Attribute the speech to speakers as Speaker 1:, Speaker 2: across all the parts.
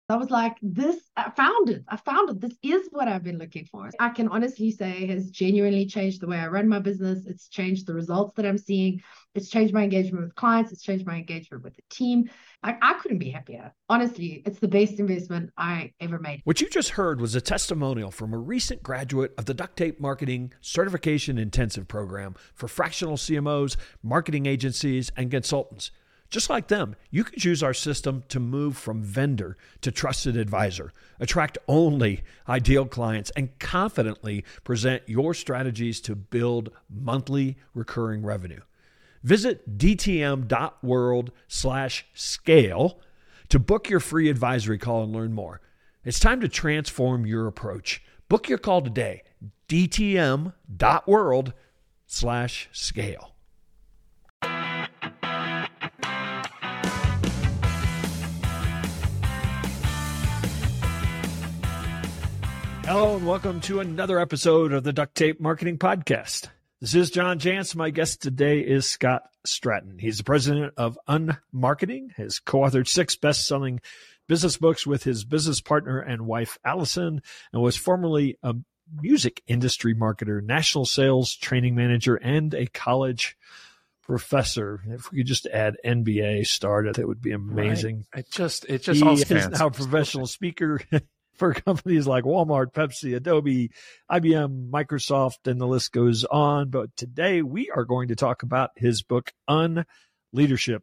Speaker 1: I was like, this, I found it. I found it. This is what I've been looking for. I can honestly say has genuinely changed the way I run my business. It's changed the results that I'm seeing. It's changed my engagement with clients. It's changed my engagement with the team. I couldn't be happier. Honestly, it's the best investment I ever made.
Speaker 2: What you just heard was a testimonial from a recent graduate of the Duct Tape Marketing Certification Intensive Program for fractional CMOs, marketing agencies, and consultants. Just like them, you can choose our system to move from vendor to trusted advisor, attract only ideal clients, and confidently present your strategies to build monthly recurring revenue. Visit dtm.world/scale to book your free advisory call and learn more. It's time to transform your approach. Book your call today, dtm.world/scale. Hello and welcome to another episode of the Duct Tape Marketing Podcast. This is John Jantsch. My guest today is Scott Stratten. He's the president of Unmarketing, has co-authored 6 best-selling business books with his business partner and wife, Allison, and was formerly a music industry marketer, national sales training manager, and a college professor. If we could just add NBA started, that would be amazing.
Speaker 3: Right. It just all
Speaker 2: He
Speaker 3: stands.
Speaker 2: is now a professional speaker for companies like Walmart, Pepsi, Adobe, IBM, Microsoft, and the list goes on. But today we are going to talk about his book, Unleadership,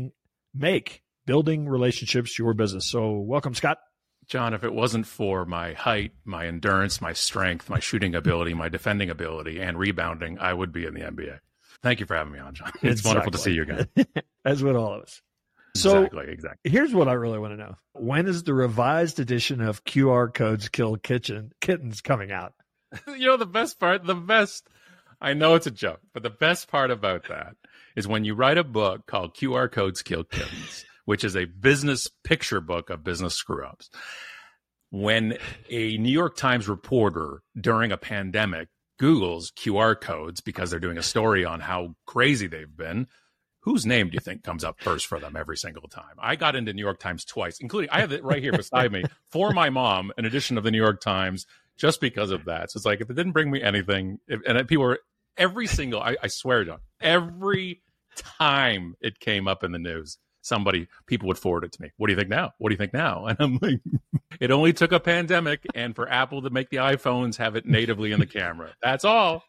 Speaker 2: Building Relationships Your Business. So welcome, Scott.
Speaker 3: John, if it wasn't for my height, my endurance, my strength, my shooting ability, my defending ability, and rebounding, I would be in the NBA. Thank you for having me on, John. It's wonderful to see you again.
Speaker 2: As with all of us. So
Speaker 3: exactly.
Speaker 2: Here's what I really want to know. When is the revised edition of QR Codes Kill Kittens coming out?
Speaker 3: You know, the best part, I know it's a joke, but the best part about that is when you write a book called QR Codes Kill Kittens, which is a business picture book of business screw-ups. When a New York Times reporter during a pandemic Googles QR codes because they're doing a story on how crazy they've been, whose name do you think comes up first for them every single time? I got into New York Times twice, including, I have it right here beside me, for my mom, an edition of the New York Times, just because of that. So it's like, if it didn't bring me anything, people were, I swear, John, every time it came up in the news, people would forward it to me. What do you think now? What do you think now? And I'm like, it only took a pandemic and for Apple to make the iPhones have it natively in the camera. That's all.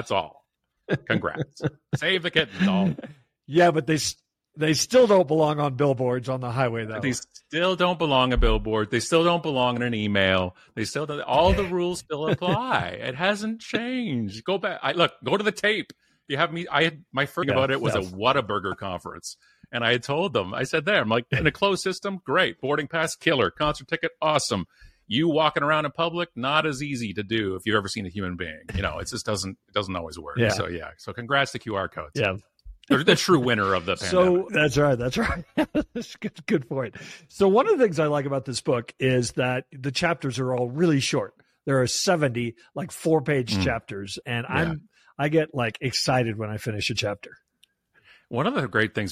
Speaker 3: Congrats. Save the kittens, all.
Speaker 2: Yeah, but they still don't belong on billboards on the highway, though.
Speaker 3: They still don't belong on billboards. They still don't belong in an email. They still don't. All the rules still apply. It hasn't changed. Go back. Go to the tape. You have me. My first about it was a Whataburger conference, and I had told them. I said I'm like, in a closed system, great. Boarding pass, killer. Concert ticket, awesome. You walking around in public, not as easy to do if you've ever seen a human being. You know, it just doesn't always work.
Speaker 2: Yeah.
Speaker 3: So congrats to QR codes.
Speaker 2: Yeah.
Speaker 3: They're the true winner of the pandemic.
Speaker 2: So that's right. That's good point. So one of the things I like about this book is that the chapters are all really short. There are 70 like 4-page chapters, and I get like excited when I finish a chapter.
Speaker 3: One of the great things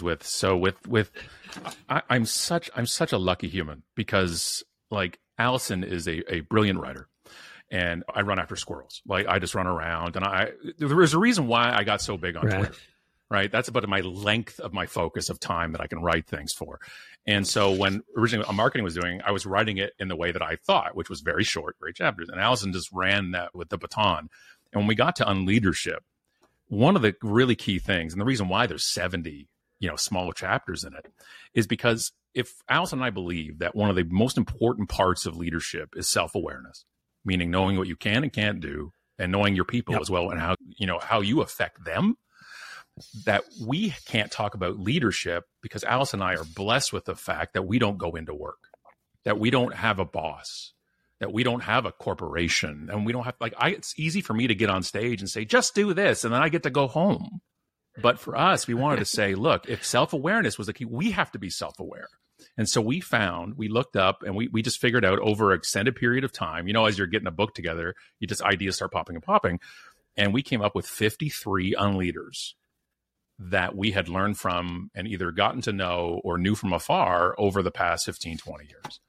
Speaker 3: I'm such a lucky human because like Allison is a brilliant writer. And I run after squirrels. Like I just run around, and there was a reason why I got so big on Twitter. Right. That's about my length of my focus of time that I can write things for. And so when originally Marketing was doing, I was writing it in the way that I thought, which was very short, great chapters. And Allison just ran that with the baton. And when we got to Unleadership, one of the really key things, and the reason why there's 70, small chapters in it, is because if Allison and I believe that one of the most important parts of leadership is self-awareness, meaning knowing what you can and can't do and knowing your people as well and how you affect them, that we can't talk about leadership because Alice and I are blessed with the fact that we don't go into work, that we don't have a boss, that we don't have a corporation, and we don't have it's easy for me to get on stage and say, just do this. And then I get to go home. But for us, we wanted to say, look, if self-awareness was the key, we have to be self-aware. And so we looked up and we just figured out over an extended period of time, as you're getting a book together, ideas start popping and popping. And we came up with 53 unleaders that we had learned from and either gotten to know or knew from afar over the past 15, 20 years.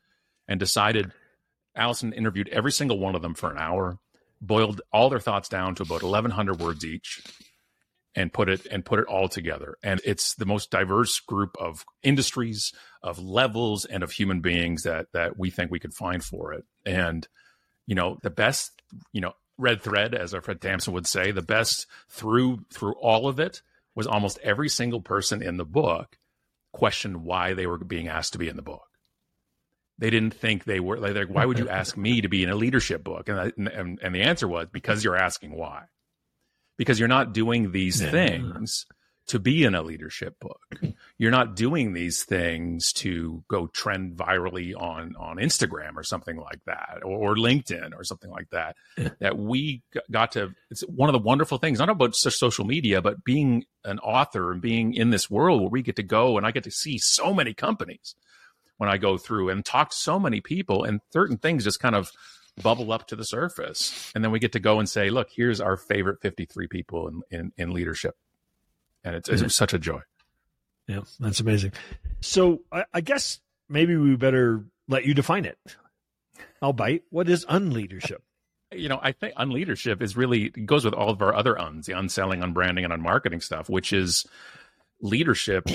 Speaker 3: and decided. Allison interviewed every single one of them for an hour, boiled all their thoughts down to about 1,100 words each, and put it all together. And it's the most diverse group of industries, of levels, and of human beings that we think we could find for it. And, the best, red thread, as our Fred Tamsin would say, the best through all of it was almost every single person in the book questioned why they were being asked to be in the book. They didn't think they were like, why would you ask me to be in a leadership book? And the answer was, because you're asking why. Because you're not doing these things to be in a leadership book. You're not doing these things to go trend virally on Instagram or something like that, or LinkedIn or something like that. That we got to, it's one of the wonderful things, not about social media, but being an author and being in this world where we get to go, and I get to see so many companies when I go through and talk to so many people, and certain things just kind of bubble up to the surface. And then we get to go and say, look, here's our favorite 53 people in leadership. And it's such a joy.
Speaker 2: Yeah, that's amazing. So I guess maybe we better let you define it. I'll bite. What is unleadership?
Speaker 3: I think unleadership is really, it goes with all of our other uns, the unselling, unbranding, and unmarketing stuff, which is leadership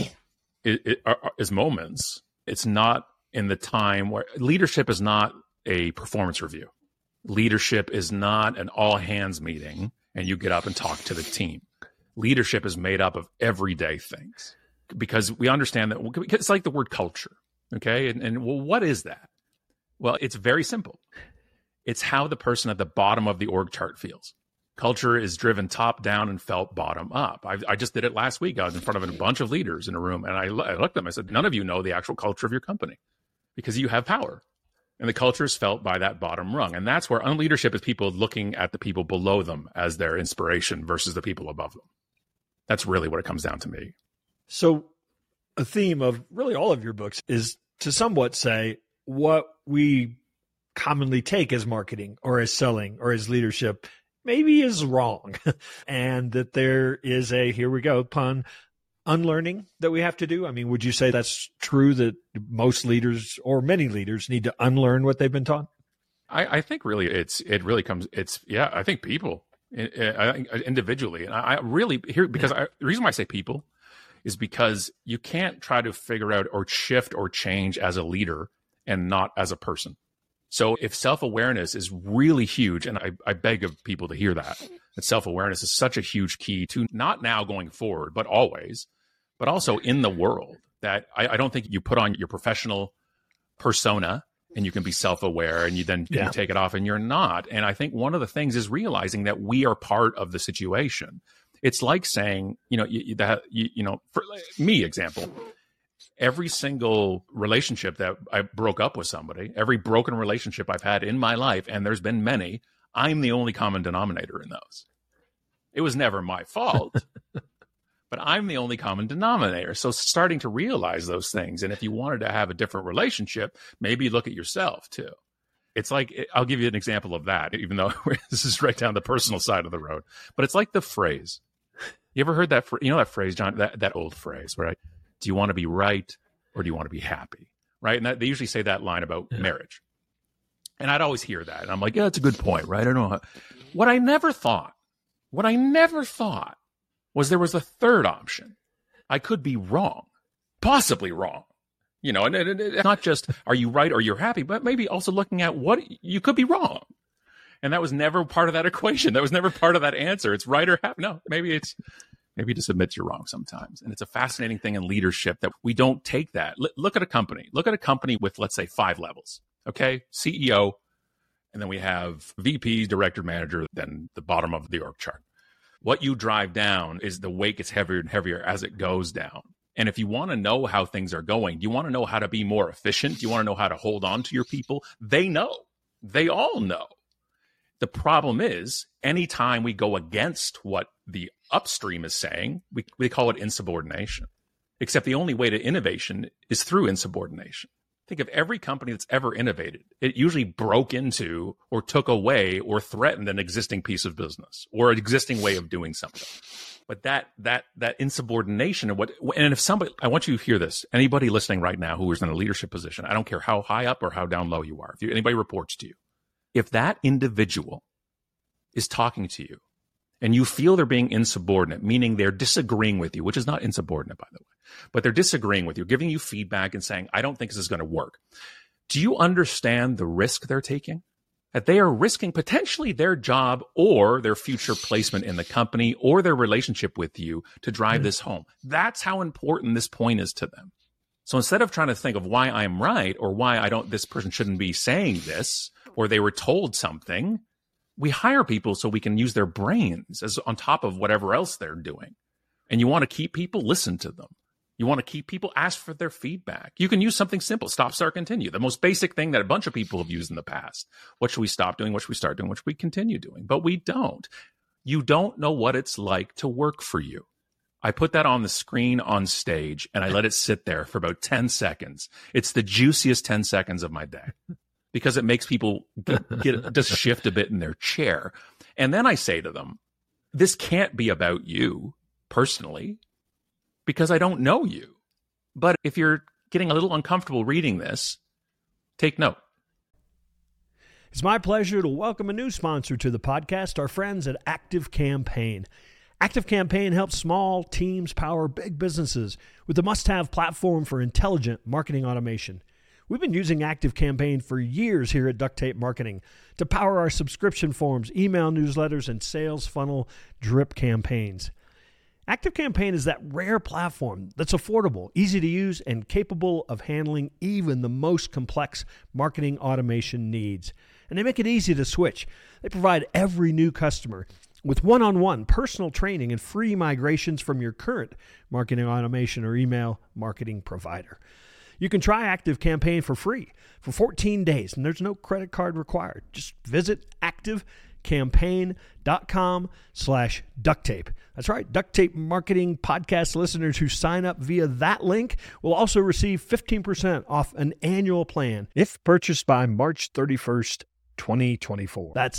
Speaker 3: is moments. It's not in the time where leadership is not a performance review. Leadership is not an all hands meeting and you get up and talk to the team. Leadership is made up of everyday things, because we understand that it's like the word culture. Okay. And well, what is that? Well, it's very simple. It's how the person at the bottom of the org chart feels. Culture is driven top down and felt bottom up. I just did it last week. I was in front of a bunch of leaders in a room, and I looked at them. I said, none of you know the actual culture of your company because you have power. And the culture is felt by that bottom rung. And that's where unleadership is people looking at the people below them as their inspiration versus the people above them. That's really what it comes down to me.
Speaker 2: So a theme of really all of your books is to somewhat say what we commonly take as marketing or as selling or as leadership maybe is wrong. And that there is here we go, pun, unlearning that we have to do. I mean, would you say that's true, that most leaders or many leaders need to unlearn what they've been taught?
Speaker 3: I think really I think people, I think individually, and I really here, because the reason why I say people is because you can't try to figure out or shift or change as a leader and not as a person. So if self-awareness is really huge, and I beg of people to hear that self-awareness is such a huge key to not now going forward, but always, but also in the world, that I don't think you put on your professional persona and you can be self-aware and you then can take it off and you're not. And I think one of the things is realizing that we are part of the situation. It's like saying, for me, example, every single relationship that I broke up with somebody, every broken relationship I've had in my life, and there's been many, I'm the only common denominator in those. It was never my fault, but I'm the only common denominator. So starting to realize those things. And if you wanted to have a different relationship, maybe look at yourself too. It's like, I'll give you an example of that, even though this is right down the personal side of the road, but it's like the phrase. You ever heard that? That phrase, John, that old phrase, right? Do you want to be right or do you want to be happy? Right. And they usually say that line about marriage. And I'd always hear that. And I'm like, yeah, that's a good point, right? I don't know. What I never thought was there was a third option. I could be wrong, possibly wrong. And it's not just, are you right or you're happy, but maybe also looking at what you could be wrong. And that was never part of that equation. That was never part of that answer. It's right or happy. No, maybe just admit you're wrong sometimes. And it's a fascinating thing in leadership that we don't take that. Look at a company. Look at a company with, let's say, 5 levels. Okay. CEO. And then we have VP, director, manager, then the bottom of the org chart. What you drive down is the weight gets heavier and heavier as it goes down. And if you want to know how things are going, you want to know how to be more efficient. You want to know how to hold on to your people. They know. They all know. The problem is, anytime we go against what the upstream is saying, we call it insubordination. Except the only way to innovation is through insubordination. Think of every company that's ever innovated. It usually broke into or took away or threatened an existing piece of business or an existing way of doing something. But that insubordination and if somebody, I want you to hear this, anybody listening right now who is in a leadership position, I don't care how high up or how down low you are, if anybody reports to you, if that individual is talking to you and you feel they're being insubordinate, meaning they're disagreeing with you, which is not insubordinate, by the way, but they're disagreeing with you, giving you feedback and saying, I don't think this is going to work. Do you understand the risk they're taking? That they are risking potentially their job or their future placement in the company or their relationship with you to drive this home. That's how important this point is to them. So instead of trying to think of why I'm right or why this person shouldn't be saying this, or they were told something, we hire people so we can use their brains as on top of whatever else they're doing. And you want to keep people, listen to them. You want to keep people, ask for their feedback. You can use something simple, stop, start, continue. The most basic thing that a bunch of people have used in the past. What should we stop doing? What should we start doing? What should we continue doing? But we don't. You don't know what it's like to work for you. I put that on the screen on stage and I let it sit there for about 10 seconds. It's the juiciest 10 seconds of my day because it makes people just shift a bit in their chair. And then I say to them, this can't be about you personally, because I don't know you. But if you're getting a little uncomfortable reading this, take note.
Speaker 2: It's my pleasure to welcome a new sponsor to the podcast, our friends at ActiveCampaign. ActiveCampaign helps small teams power big businesses with the must-have platform for intelligent marketing automation. We've been using ActiveCampaign for years here at Duct Tape Marketing to power our subscription forms, email newsletters, and sales funnel drip campaigns. ActiveCampaign is that rare platform that's affordable, easy to use, and capable of handling even the most complex marketing automation needs. And they make it easy to switch. They provide every new customer with one-on-one personal training and free migrations from your current marketing automation or email marketing provider. You can try ActiveCampaign for free for 14 days, and there's no credit card required. Just visit activecampaign.com/ducttape. That's right, Duct Tape Marketing podcast listeners who sign up via that link will also receive 15% off an annual plan if purchased by March 31st, 2024. That's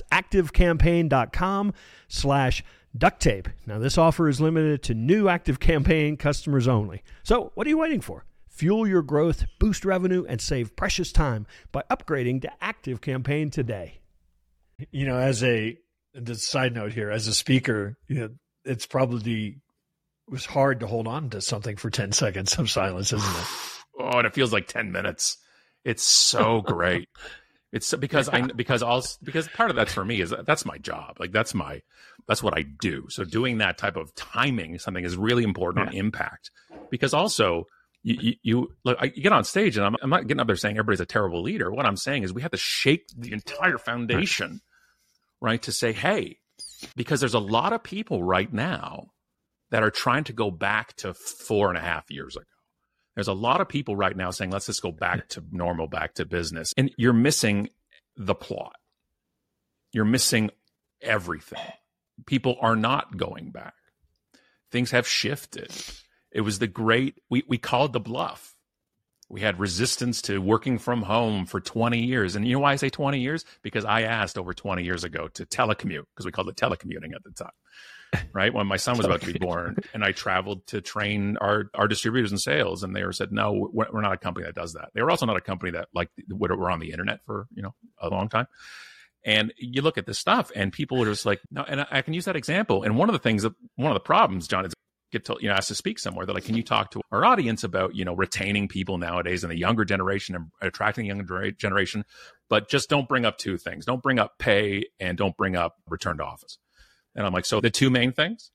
Speaker 2: activecampaign.com/ducttape. Now, this offer is limited to new ActiveCampaign customers only. So what are you waiting for? Fuel your growth, boost revenue, and save precious time by upgrading to ActiveCampaign today.
Speaker 4: You know, the side note here, as a speaker, it's probably was hard to hold on to something for 10 seconds of silence, isn't it?
Speaker 3: Oh, and it feels like 10 minutes. It's so great. It's because part of that for me is that's my job. Like that's what I do. So doing that type of timing something is really important on impact, because also you get on stage and I'm not getting up there saying everybody's a terrible leader. What I'm saying is we have to shake the entire foundation, right? To say, hey, because there's a lot of people right now that are trying to go back to 4.5 years ago. There's a lot of people right now saying, let's just go back to normal, back to business. And you're missing the plot. You're missing everything. People are not going back. Things have shifted. It was we called the bluff. We had resistance to working from home for 20 years. And you know why I say 20 years? Because I asked over 20 years ago to telecommute, because we called it telecommuting at the time. Right when my son was about to be born, and I traveled to train our distributors and sales, and they said, "No, we're not a company that does that." They were also not a company that were on the internet for a long time. And you look at this stuff, and people are just like, "No." And I can use that example. And one of the problems, John, is get to asked to speak somewhere. They're like, "Can you talk to our audience about retaining people nowadays and the younger generation and attracting the younger generation, but just don't bring up two things: don't bring up pay and don't bring up return to office." And I'm like, so the two main things,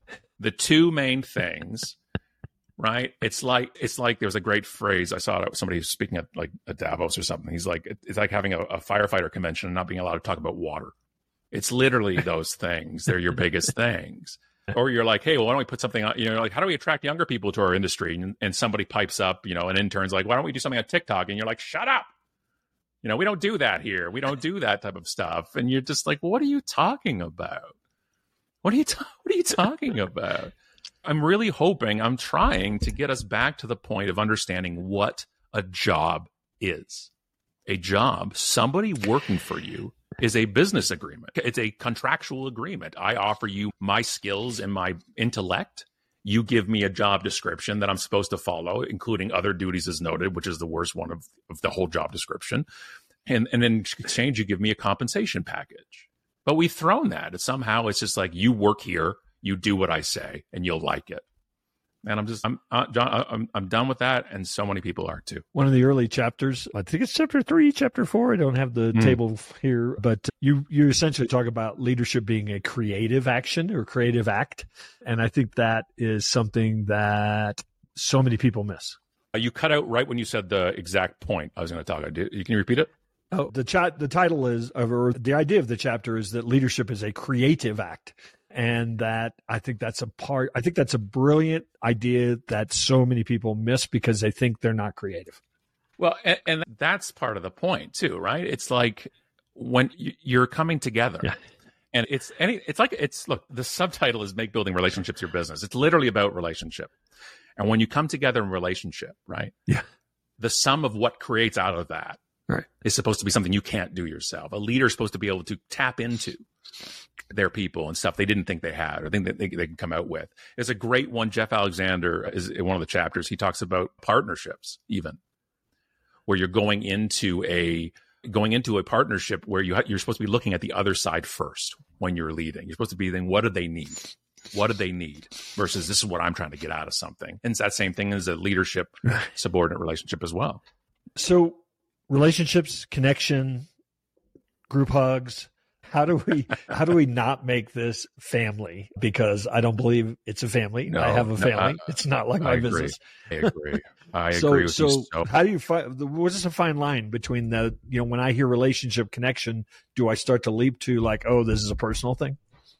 Speaker 3: right? It's like there's a great phrase. I saw somebody speaking at Davos or something. He's like, it's like having a firefighter convention and not being allowed to talk about water. It's literally those things. They're your biggest things. Or you're like, hey, well, why don't we put something on, like, how do we attract younger people to our industry? And somebody pipes up, an intern's like, why don't we do something on TikTok? And you're like, shut up. We don't do that here. We don't do that type of stuff. And you're just like, what are you talking about? What are you talking about? I'm really hoping, I'm trying to get us back to the point of understanding what a job is. A job, somebody working for you, is a business agreement. It's a contractual agreement. I offer you my skills and my intellect. You give me a job description that I'm supposed to follow, including other duties as noted, which is the worst one of the whole job description. And in exchange, you give me a compensation package. But we've thrown that. And somehow it's just like, you work here, you do what I say, and you'll like it. And I'm done with that, and so many people are too.
Speaker 2: One of the early chapters, I think it's chapter 3, chapter 4. I don't have the table here, but you essentially talk about leadership being a creative action or creative act, and I think that is something that so many people miss.
Speaker 3: You cut out right when you said the exact point I was going to talk about. Can you repeat it?
Speaker 2: Oh, the title is, or the idea of the chapter is that leadership is a creative act. And that I think that's a brilliant idea that so many people miss because they think they're not creative.
Speaker 3: Well, and that's part of the point too, right? It's like when you're coming together, and look, the subtitle is Make Building Relationships Your Business. It's literally about relationship. And when you come together in relationship, right?
Speaker 2: Yeah.
Speaker 3: The sum of what creates out of that is supposed to be something you can't do yourself. A leader is supposed to be able to tap into their people and stuff they didn't think they had or think that they can come out with. It's a great one. Jeff Alexander is in one of the chapters. He talks about partnerships, even where you're going into a partnership where you're supposed to be looking at the other side first when you're leading. You're supposed to be thinking, what do they need? What do they need? Versus this is what I'm trying to get out of something. And it's that same thing as a leadership subordinate relationship as well.
Speaker 2: So relationships, connection, group hugs. How do we not make this family? Because I don't believe it's a family. No, I have a family. It's not like my business.
Speaker 3: I agree. I agree with you.
Speaker 2: So how do you find, what is a fine line between when I hear relationship connection, do I start to leap to like, oh, this is a personal thing?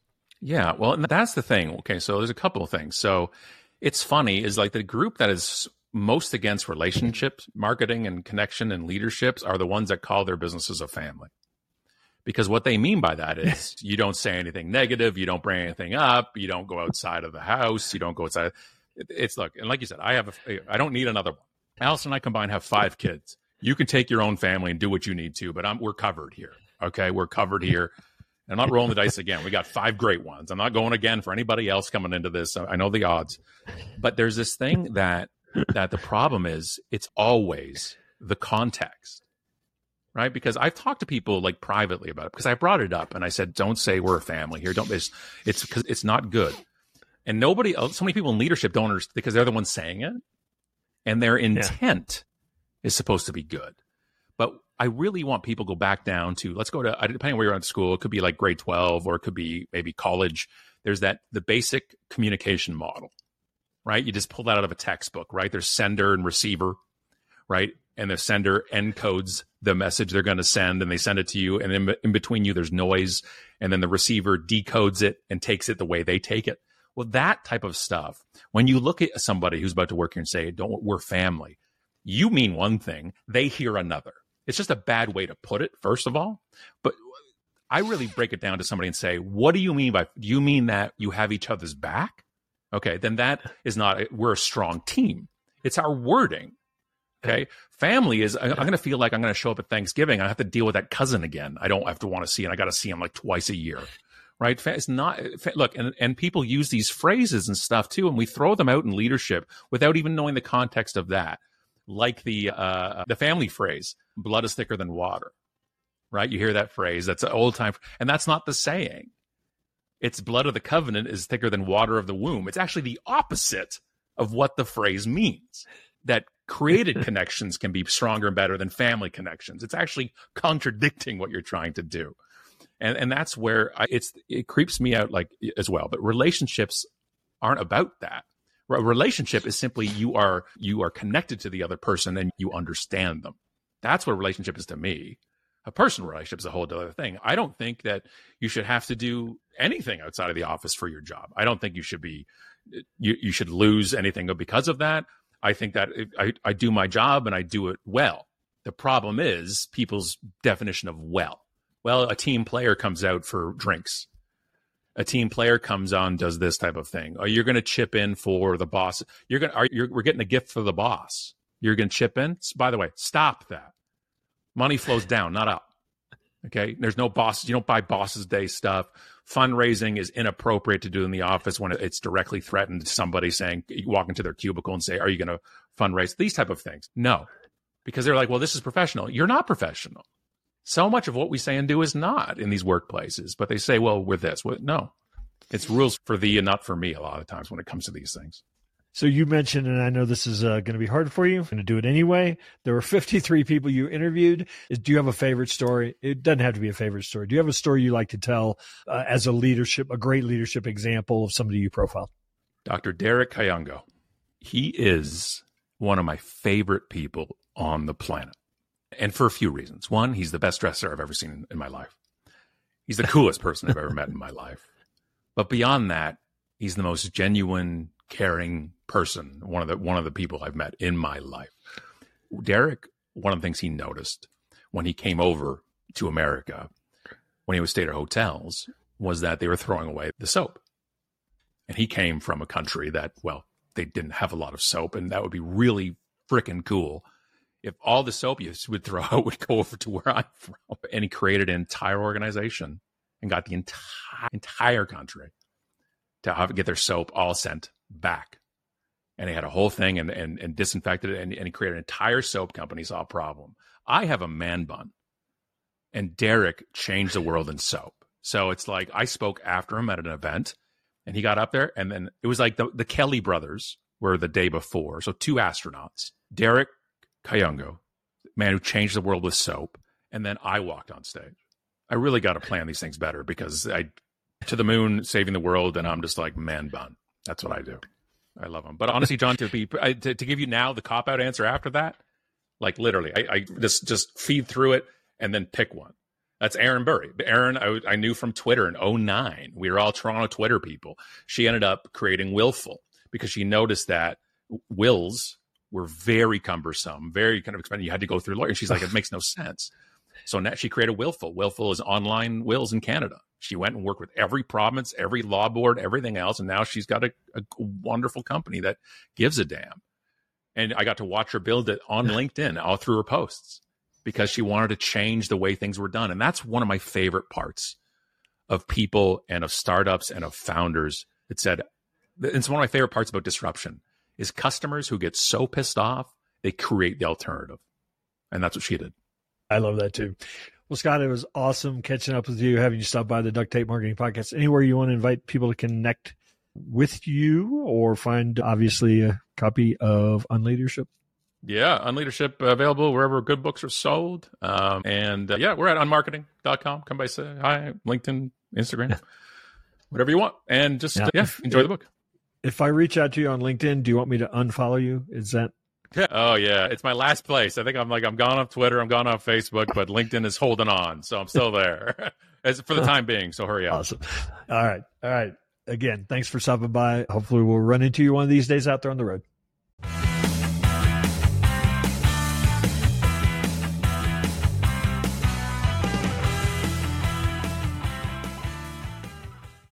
Speaker 3: Yeah, well, and that's the thing. Okay, so there's a couple of things. So it's funny is like the group that is most against relationships, marketing and connection and leaderships are the ones that call their businesses a family. Because what they mean by that is you don't say anything negative, you don't bring anything up, you don't go outside of the house, you don't go outside. Look, and like you said, I don't need another one. Allison and I combined have 5 kids. You can take your own family and do what you need to, but we're covered here. Okay, we're covered here. I'm not rolling the dice again. We got 5 great ones. I'm not going again for anybody else coming into this. I know the odds, but there's this thing that the problem is it's always the context. Right? Because I've talked to people like privately about it because I brought it up and I said, don't say we're a family here. It's because it's not good. And so many people in leadership don't understand because they're the ones saying it and their intent is supposed to be good. But I really want people to go back down to, let's go to, depending on where you're at school, it could be like grade 12 or it could be maybe college. There's the basic communication model, right? You just pull that out of a textbook, right? There's sender and receiver, right? And the sender encodes the message they're going to send and they send it to you. And in between you, there's noise. And then the receiver decodes it and takes it the way they take it. Well, that type of stuff, when you look at somebody who's about to work here and say, we're family, you mean one thing, they hear another. It's just a bad way to put it, first of all. But I really break it down to somebody and say, what do you mean do you mean that you have each other's back? Okay, then that is not, we're a strong team. It's our wording. Okay. Family is, I'm going to feel like I'm going to show up at Thanksgiving. I have to deal with that cousin again. I don't have to want to see him. I got to see him like twice a year. Right. It's not, look, and people use these phrases and stuff too. And we throw them out in leadership without even knowing the context of that. Like the family phrase, blood is thicker than water. Right. You hear that phrase. That's an old time. And that's not the saying. It's blood of the covenant is thicker than water of the womb. It's actually the opposite of what the phrase means. That created connections can be stronger and better than family connections. It's actually contradicting what you're trying to do. And that's where it creeps me out like as well. But relationships aren't about that. A relationship is simply you are connected to the other person and you understand them. That's what a relationship is to me. A personal relationship is a whole other thing. I don't think that you should have to do anything outside of the office for your job. I don't think you should you should lose anything because of that. I think that I do my job and I do it well. The problem is people's definition of well. Well, a team player comes out for drinks. A team player comes on, does this type of thing. Or you're going to chip in for the boss. We're getting a gift for the boss. You're going to chip in. By the way, stop that. Money flows down, not up. Okay. There's no bosses. You don't buy Boss's Day stuff. Fundraising is inappropriate to do in the office when it's directly threatened to somebody saying, you walk into their cubicle and say, are you going to fundraise? These type of things. No, because they're like, well, this is professional. You're not professional. So much of what we say and do is not in these workplaces, but they say, well, we're this. Well, no, it's rules for thee and not for me a lot of times when it comes to these things.
Speaker 2: So you mentioned, and I know this is going to be hard for you, I'm going to do it anyway. There were 53 people you interviewed. Do you have a favorite story? It doesn't have to be a favorite story. Do you have a story you like to tell as a great leadership example of somebody you profiled?
Speaker 3: Dr. Derek Kayongo. He is one of my favorite people on the planet. And for a few reasons. One, he's the best dresser I've ever seen in my life. He's the coolest person I've ever met in my life. But beyond that, he's the most genuine, caring person, one of the people I've met in my life. Derek, one of the things he noticed when he came over to America, when he would stay at hotels, was that they were throwing away the soap. And he came from a country that, well, they didn't have a lot of soap, and that would be really freaking cool if all the soap you would throw out would go over to where I'm from. And he created an entire organization and got the entire country to get their soap all sent back. And he had a whole thing and disinfected it, and he created an entire soap company, saw a problem. I have a man bun, and Derek changed the world in soap. So it's like I spoke after him at an event, and he got up there, and then it was like the Kelly brothers were the day before. So 2 astronauts, Derek Kayongo, man who changed the world with soap, and then I walked on stage. I really got to plan these things better because to the moon, saving the world, and I'm just like, man bun. That's what I do. I love him. But honestly, John, to give you now the cop-out answer after that, like literally, I just feed through it and then pick one. That's Erin Burry. Erin, I knew from Twitter in 2009. We were all Toronto Twitter people. She ended up creating Willful because she noticed that wills were very cumbersome, very kind of expensive. You had to go through lawyers. She's like, it makes no sense. So now she created Willful. Willful is online wills in Canada. She went and worked with every province, every law board, everything else. And now she's got a wonderful company that gives a damn. And I got to watch her build it on LinkedIn all through her posts because she wanted to change the way things were done. And that's one of my favorite parts of people and of startups and of founders. It's one of my favorite parts about disruption is customers who get so pissed off, they create the alternative. And that's what she did.
Speaker 2: I love that too. Well, Scott, it was awesome catching up with you, having you stop by the Duct Tape Marketing Podcast. Anywhere you want to invite people to connect with you or find, obviously, a copy of Unleadership?
Speaker 3: Yeah, Unleadership available wherever good books are sold. We're at unmarketing.com. Come by, say hi, LinkedIn, Instagram, whatever you want. And just, enjoy the book.
Speaker 2: If I reach out to you on LinkedIn, do you want me to unfollow you? Is that...
Speaker 3: Oh, yeah. It's my last place. I think I'm gone off Twitter. I'm gone off Facebook, but LinkedIn is holding on. So I'm still there for the time being. So hurry up.
Speaker 2: Awesome. All right. Again, thanks for stopping by. Hopefully we'll run into you one of these days out there on the road.